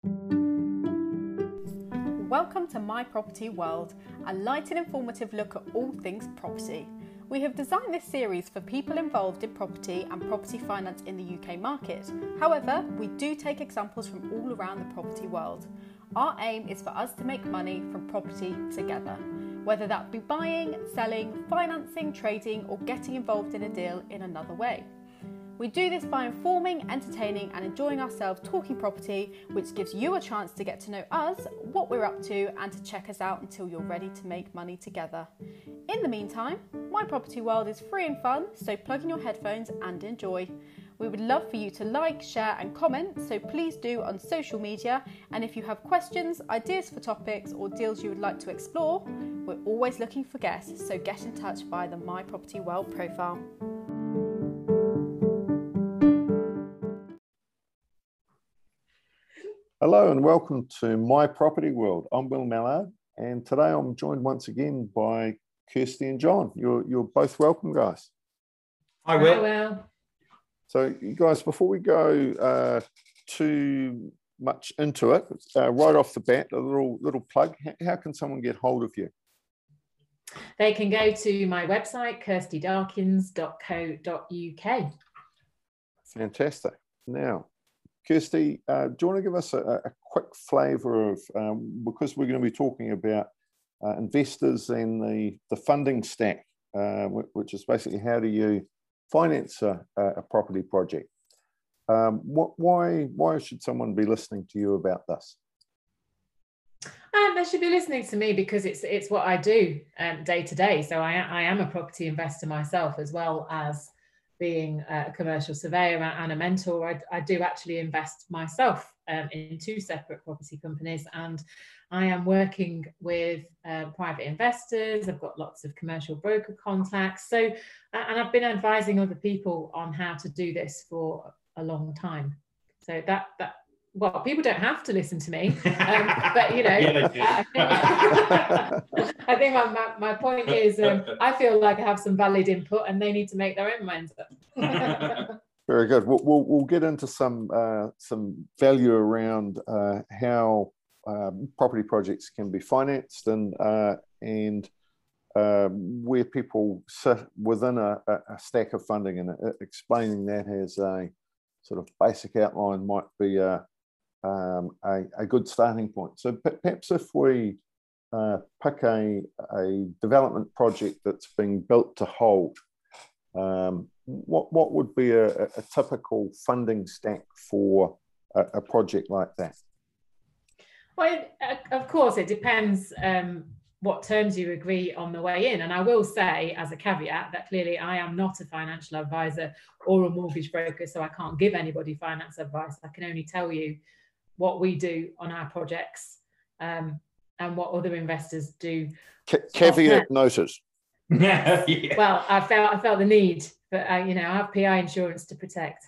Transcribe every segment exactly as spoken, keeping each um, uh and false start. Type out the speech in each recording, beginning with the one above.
Welcome to My Property World, a light and informative look at all things property. We have designed this series for people involved in property and property finance in the U K market. However, we do take examples from all around the property world. Our aim is for us to make money from property together, whether that be buying, selling, financing, trading, or getting involved in a deal in another way. We do this by informing, entertaining and enjoying ourselves talking property, which gives you a chance to get to know us, what we're up to, and to check us out until you're ready to make money together. In the meantime, My Property World is free and fun, so plug in your headphones and enjoy. We would love for you to like, share and comment, so please do on social media. And if you have questions, ideas for topics or deals you would like to explore, we're always looking for guests, so get in touch via the My Property World profile. Hello and welcome to My Property World. I'm Will Mallard, and today I'm joined once again by Kirsty and John. You're, you're both welcome, guys. Hi, Will. Hi, Will. So, you guys, before we go uh, too much into it, uh, right off the bat, a little little plug. How can someone get hold of you? They can go to my website, kirsty darkins dot co dot U K. Fantastic. Now, Kirsty, uh, do you want to give us a, a quick flavour of, um, because we're going to be talking about uh, investors and the, the funding stack, uh, which is basically how do you finance a, a property project. Um, what, why, why should someone be listening to you about this? Um, they should be listening to me because it's it's what I do um, day to day. So I, I am a property investor myself, as well as being a commercial surveyor and a mentor. I, I do actually invest myself um, in two separate property companies, and I am working with uh, private investors. I've got lots of commercial broker contacts. So, and I've been advising other people on how to do this for a long time. So that, that well, people don't have to listen to me, um, but you know, yeah, I think, I think my, my, my point is um, I feel like I have some valid input and they need to make their own minds up. Very good. We'll, we'll, we'll get into some, uh, some value around uh, how um, property projects can be financed and, uh, and um, where people sit within a, a stack of funding, and uh, explaining that as a sort of basic outline might be a, Um, a, a good starting point. So perhaps if we uh, pick a, a development project that's being built to hold, um, what, what would be a, a typical funding stack for a, a project like that? Well, it, of course, it depends um, what terms you agree on the way in. And I will say, as a caveat, that clearly I am not a financial advisor or a mortgage broker, so I can't give anybody finance advice. I can only tell you what we do on our projects um, and what other investors do. C- caveat noted. Yeah. Well, I felt I felt the need, but uh, you know, I have P I insurance to protect.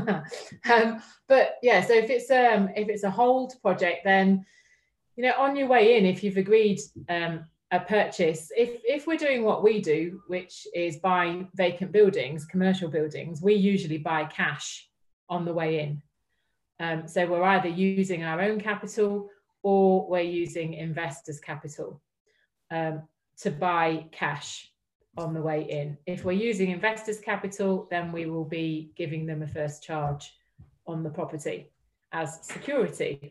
um, but yeah, so if it's um if it's a hold project, then you know, on your way in, if you've agreed um, a purchase, if if we're doing what we do, which is buy vacant buildings, commercial buildings, we usually buy cash on the way in. Um, so we're either using our own capital or we're using investors' capital um, to buy cash on the way in. If we're using investors' capital, then we will be giving them a first charge on the property as security.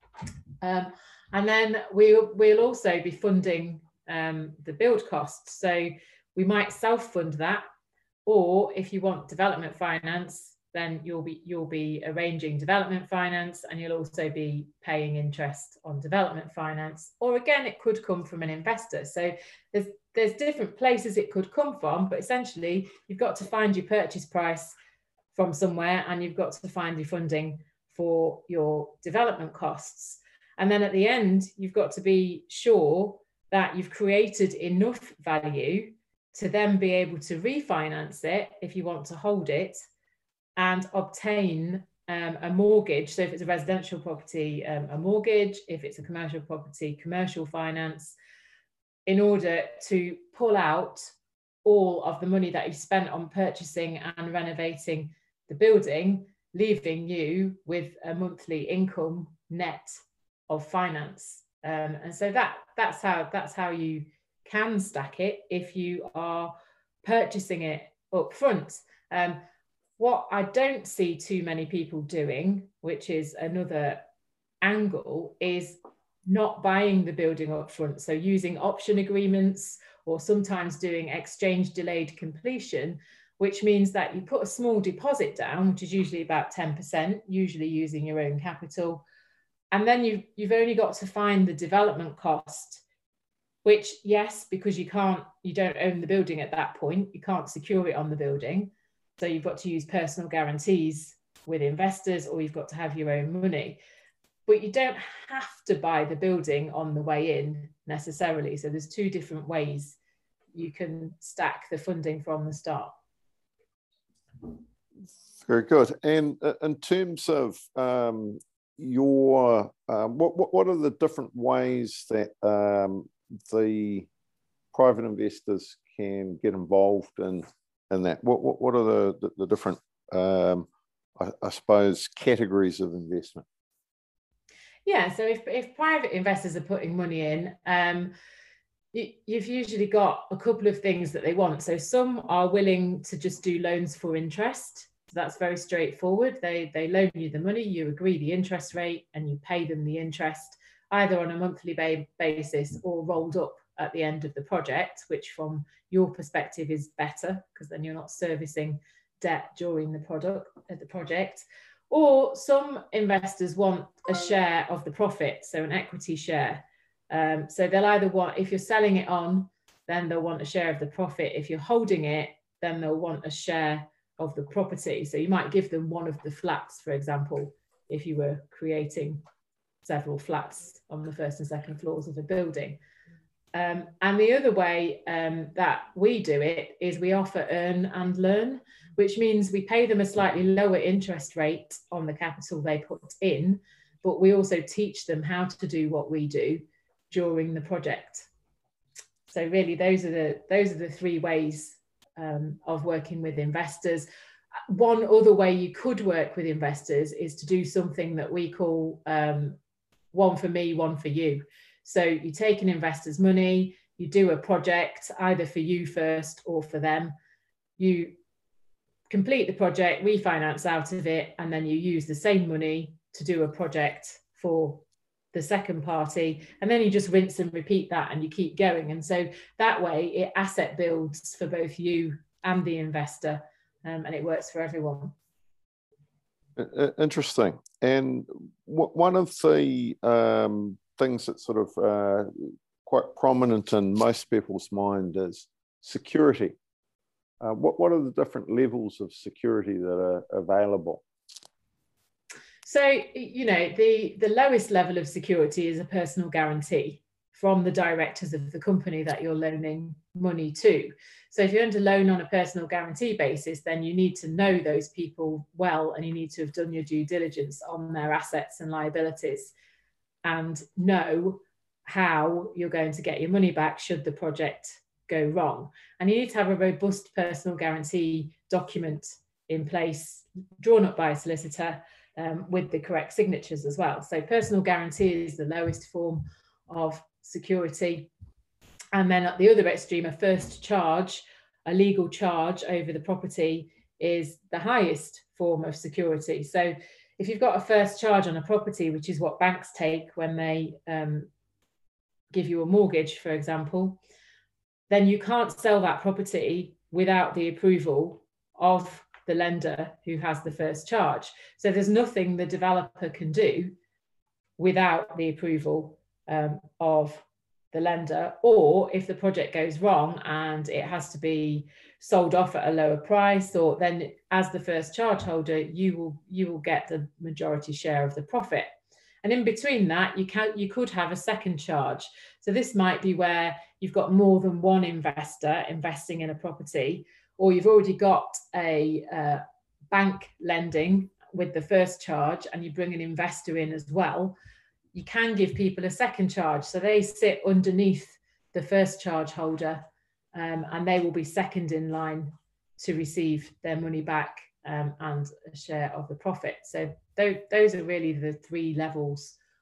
Um, and then we, we'll also be funding um, the build costs. So we might self-fund that, or if you want development finance, then you'll be you'll be arranging development finance, and you'll also be paying interest on development finance. Or again, it could come from an investor. So there's there's different places it could come from, but essentially you've got to find your purchase price from somewhere, and you've got to find your funding for your development costs. And then at the end, you've got to be sure that you've created enough value to then be able to refinance it if you want to hold it, and obtain um, a mortgage. So if it's a residential property, um, a mortgage. If it's a commercial property, commercial finance, in order to pull out all of the money that you've spent on purchasing and renovating the building, leaving you with a monthly income net of finance. Um, and so that that's how that's how you can stack it if you are purchasing it up front. Um, what I don't see too many people doing, which is another angle, is not buying the building up front. So using option agreements, or sometimes doing exchange delayed completion, which means that you put a small deposit down, which is usually about ten percent, usually using your own capital. And then you've, you've only got to find the development cost, which, yes, because you can't, you don't own the building at that point, you can't secure it on the building. So you've got to use personal guarantees with investors, or you've got to have your own money. But you don't have to buy the building on the way in necessarily. So there's two different ways you can stack the funding from the start. Very good. And in terms of um, your, uh, what, what, what are the different ways that um, the private investors can get involved in, in that? What, what, what are the, the, the different, um, I, I suppose, categories of investment? Yeah, so if, if private investors are putting money in, um, you, you've usually got a couple of things that they want. So some are willing to just do loans for interest. So that's very straightforward. They, they loan you the money, you agree the interest rate, and you pay them the interest either on a monthly ba- basis or rolled up at the end of the project, which from your perspective is better because then you're not servicing debt during the product at the project. Or some investors want a share of the profit, so an equity share. Um, so they'll either want, if you're selling it on, then they'll want a share of the profit. If you're holding it, then they'll want a share of the property. So you might give them one of the flats, for example, if you were creating several flats on the first and second floors of a building. Um, and the other way um, that we do it is we offer earn and learn, which means we pay them a slightly lower interest rate on the capital they put in, but we also teach them how to do what we do during the project. So really, those are the those are the three ways um, of working with investors. One other way you could work with investors is to do something that we call um, one for me, one for you. So you take an investor's money, you do a project either for you first or for them. You complete the project, refinance out of it, and then you use the same money to do a project for the second party. And then you just rinse and repeat that and you keep going. And so that way it asset builds for both you and the investor, um, and it works for everyone. Interesting. And one of the um, things that's sort of uh, quite prominent in most people's mind is security. Uh, what, what are the different levels of security that are available? So, you know, the, the lowest level of security is a personal guarantee from the directors of the company that you're loaning money to. So if you're under loan on a personal guarantee basis, then you need to know those people well, and you need to have done your due diligence on their assets and liabilities and know how you're going to get your money back should the project go wrong. And you need to have a robust personal guarantee document in place, drawn up by a solicitor, um, with the correct signatures as well. So personal guarantee is the lowest form of security. And then at the other extreme, a first charge, a legal charge over the property, is the highest form of security. So if you've got a first charge on a property, which is what banks take when they um, give you a mortgage, for example, then you can't sell that property without the approval of the lender who has the first charge. So there's nothing the developer can do without the approval um, of the lender. Or if the project goes wrong and it has to be sold off at a lower price, or then as the first charge holder, you will you will get the majority share of the profit. And in between that, you can you could have a second charge. So this might be where you've got more than one investor investing in a property, or you've already got a uh, bank lending with the first charge and you bring an investor in as well. You can give people a second charge. So they sit underneath the first charge holder, um, and they will be second in line to receive their money back um, and a share of the profit. So th those are really the three levels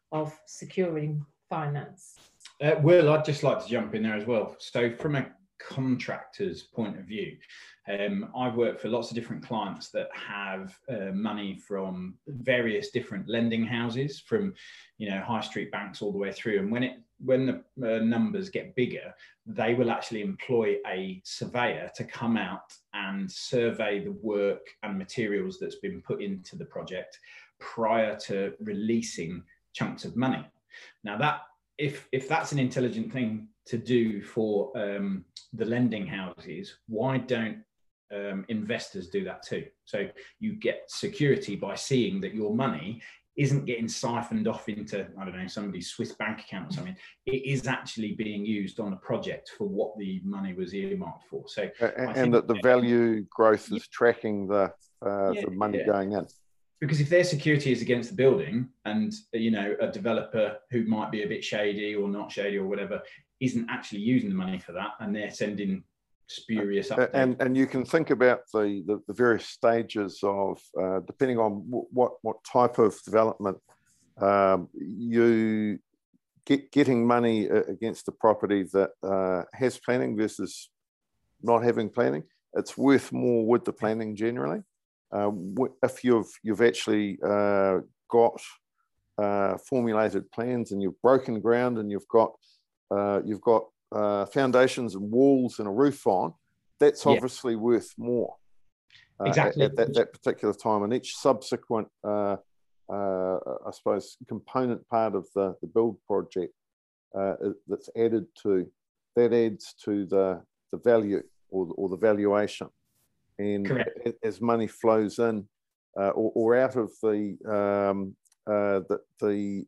of securing finance. Uh, Will, I'd just like to jump in there as well. So from a contractor's point of view, um, I've worked for lots of different clients that have uh, money from various different lending houses, from, you know, high street banks all the way through. And when it when the uh, numbers get bigger, they will actually employ a surveyor to come out and survey the work and materials that's been put into the project prior to releasing chunks of money. Now that if if that's an intelligent thing to do for um, the lending houses, why don't um, investors do that too? So you get security by seeing that your money isn't getting siphoned off into, I don't know, somebody's Swiss bank account or something. It is actually being used on a project for what the money was earmarked for. So and, and that the value growth is tracking the uh, yeah, the money yeah. going in. Because if their security is against the building, and, you know, a developer who might be a bit shady or not shady or whatever isn't actually using the money for that, and they're sending spurious updates. And and you can think about the the, the various stages of uh, depending on what what type of development um, you get getting money against the property that uh, has planning versus not having planning. It's worth more with the planning generally. Uh, if you've you've actually uh, got uh, formulated plans and you've broken ground and you've got uh, you've got uh, foundations and walls and a roof on, that's yeah. obviously worth more uh, exactly at, at that, that particular time. And each subsequent, uh, uh, I suppose, component part of the, the build project uh, that's added to, that adds to the, the value or, or the valuation. And Correct. as money flows in uh, or, or out of the, um, uh, the, the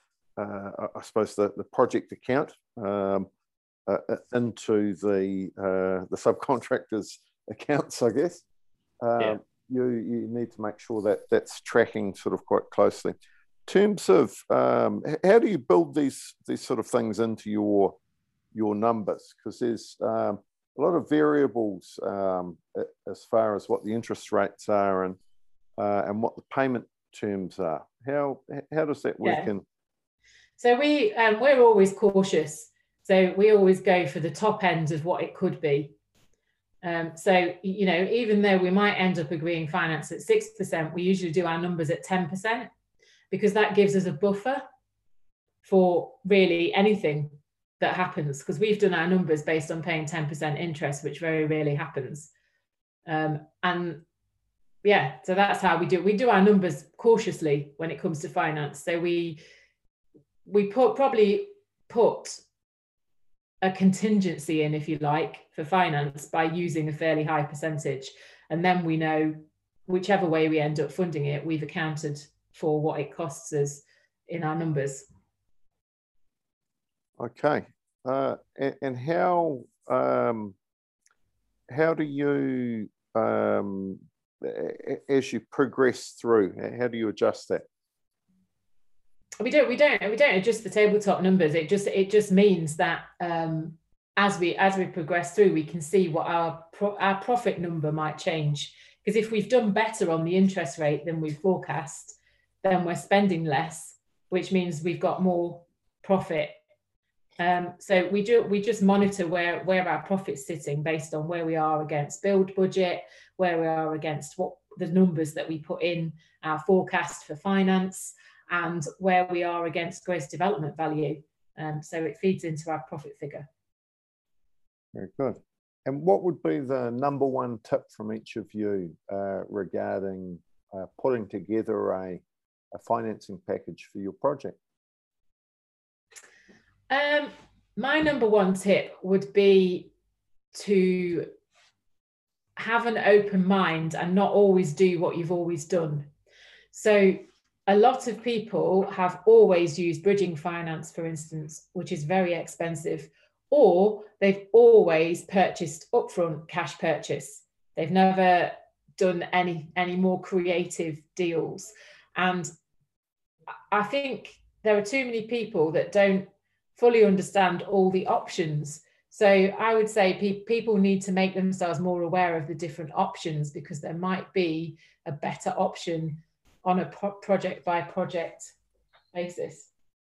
uh, I suppose, the, the project account um, uh, into the, uh, the subcontractors' accounts, I guess, uh, yeah. you, you need to make sure that that's tracking sort of quite closely. In terms of um, how do you build these, these sort of things into your, your numbers? Because there's um, a lot of variables um, as far as what the interest rates are and uh, and what the payment terms are. How how does that work yeah. in? So we um, we're always cautious. So we always go for the top end of what it could be. Um, so you know, even though we might end up agreeing finance at six percent, we usually do our numbers at ten percent because that gives us a buffer for really anything that happens, because we've done our numbers based on paying ten percent interest, which very rarely happens. Um, and yeah, so that's how we do we do our numbers cautiously when it comes to finance. So we we put probably put a contingency in, if you like, for finance by using a fairly high percentage, and then we know whichever way we end up funding it, we've accounted for what it costs us in our numbers. Okay, uh, and, and how um, how do you, um, as you progress through, how do you adjust that? We don't we don't we don't adjust the tabletop numbers. It just it just means that um, as we as we progress through, we can see what our pro, our profit number might change. Because if we've done better on the interest rate than we forecast, then we're spending less, which means we've got more profit. Um, so we do we just monitor where where our profit's sitting based on where we are against build budget, where we are against what the numbers that we put in our forecast for finance, and where we are against gross development value. Um, so it feeds into our profit figure. Very good. And what would be the number one tip from each of you uh, regarding uh, putting together a, a financing package for your project? Um, my number one tip would be to have an open mind and not always do what you've always done. So a lot of people have always used bridging finance, for instance, which is very expensive, or they've always purchased upfront cash purchase. They've never done any, any more creative deals. And I think there are too many people that don't fully understand all the options. So I would say pe people need to make themselves more aware of the different options, because there might be a better option on a pro project by project basis.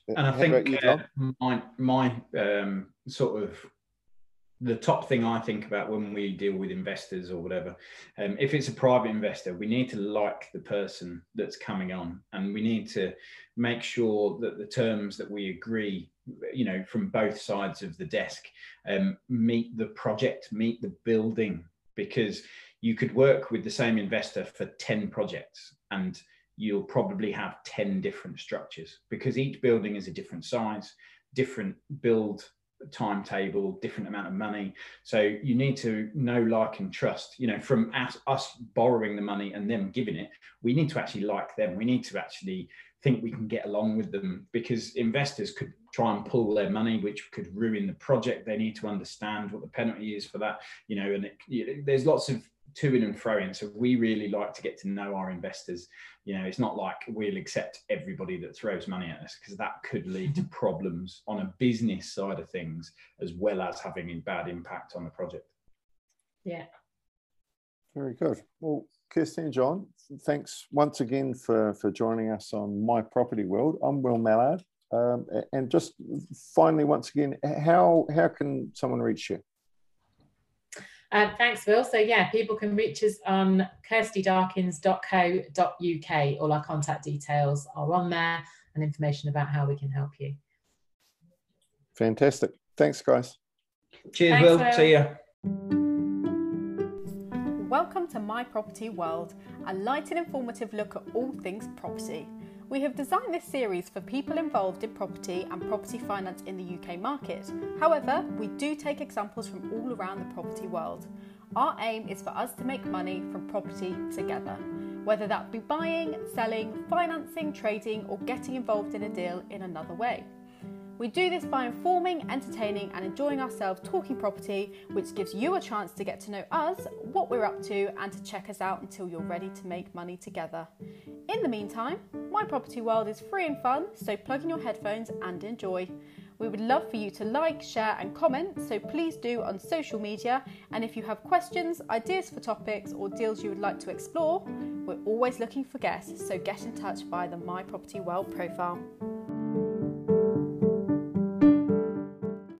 And I How think you, uh, my, my um, sort of the top thing I think about when we deal with investors or whatever, um, if it's a private investor, we need to like the person that's coming on, and we need to make sure that the terms that we agree, you know, from both sides of the desk, um, meet the project, meet the building, because you could work with the same investor for ten projects and you'll probably have ten different structures, because each building is a different size, different build timetable, different amount of money. So you need to know, like, and trust. You know, from us, us borrowing the money and them giving it, we need to actually like them. We need to actually think we can get along with them, because investors could try and pull their money, which could ruin the project. They need to understand what the penalty is for that, you know, and it, you know, there's lots of to in and fro in. So we really like to get to know our investors. You know, it's not like we'll accept everybody that throws money at us, because that could lead to problems on a business side of things, as well as having a bad impact on the project. Yeah. Very good. Well, Kirsty and John, thanks once again for, for joining us on My Property World. I'm Will Mallard. Um, and just finally, once again, how, how can someone reach you? Uh, thanks, Will. So yeah, people can reach us on kirsty darkins dot co dot U K. All our contact details are on there, and information about how we can help you. Fantastic. Thanks, guys. Cheers, Thanks, Will. Will. See ya. Welcome to My Property World, a light and informative look at all things property. We have designed this series for people involved in property and property finance in the U K market. However, we do take examples from all around the property world. Our aim is for us to make money from property together, whether that be buying, selling, financing, trading, or getting involved in a deal in another way. We do this by informing, entertaining and enjoying ourselves talking property, which gives you a chance to get to know us, what we're up to, and to check us out until you're ready to make money together. In the meantime, My Property World is free and fun, so plug in your headphones and enjoy. We would love for you to like, share and comment, so please do on social media. And if you have questions, ideas for topics or deals you would like to explore, we're always looking for guests, so get in touch via the My Property World profile.